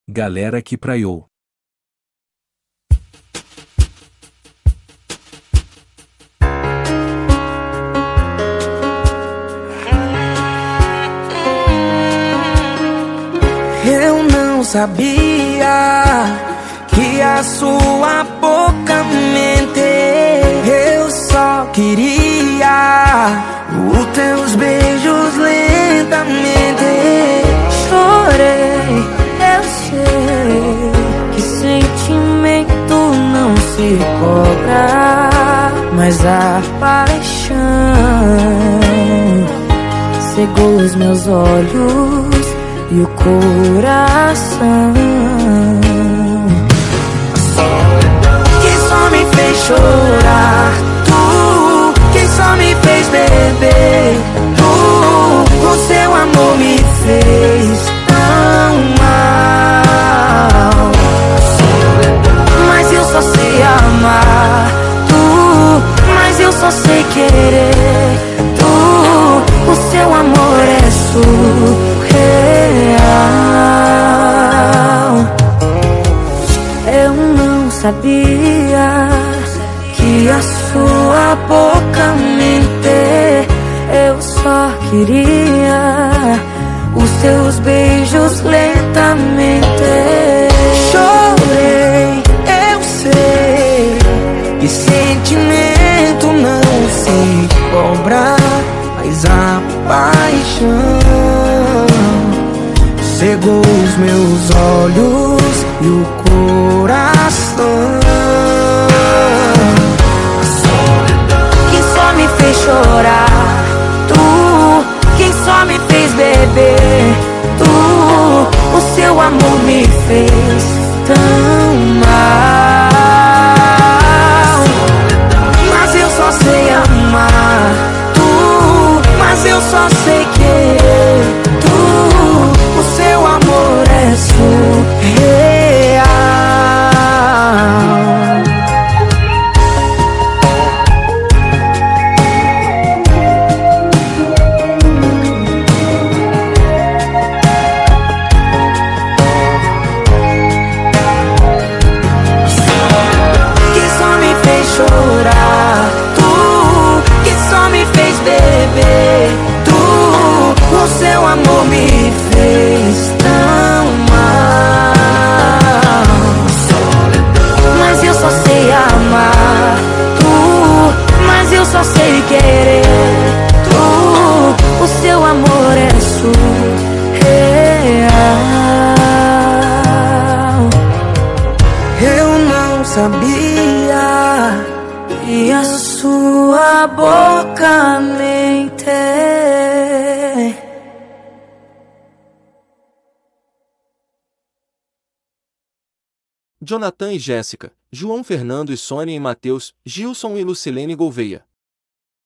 Galera que praiou. Eu não sabia que a sua boca mente. Eu só queria os teus beijos lentamente. Chorei, eu sei que sentimento não se cobra, mas a paixão cegou os meus olhos e o coração, que só me fez chorar. Tu, que só me fez beber. Tu, o seu amor me fez tão mal. Mas eu só sei amar. Tu, mas eu só sei querer. Tu, o seu amor é surreal. Eu não sabia que a sua boca mente. Eu só queria os seus beijos lentamente. Chorei, eu sei que sentimento não se cobra, mas a paixão cegou os meus olhos e o coração, que só me fez chorar. Tu, quem só me fez beber. Tu, o seu amor me fez tão mal. Mas eu só sei amar. Tu, mas eu só sei querer. Tu, o seu amor é surreal. Que só me fez chorar. Tu, que só me fez beber. Tu, o seu amor me fez tão mal. Mas eu só sei amar. Tu, mas eu só sei querer. Tu, o seu amor é surreal. Eu não sabia que a sua boca mente. Jonathan e Jéssica, João Fernando e Sônia e Matheus, Gilson e Lucilene Gouveia.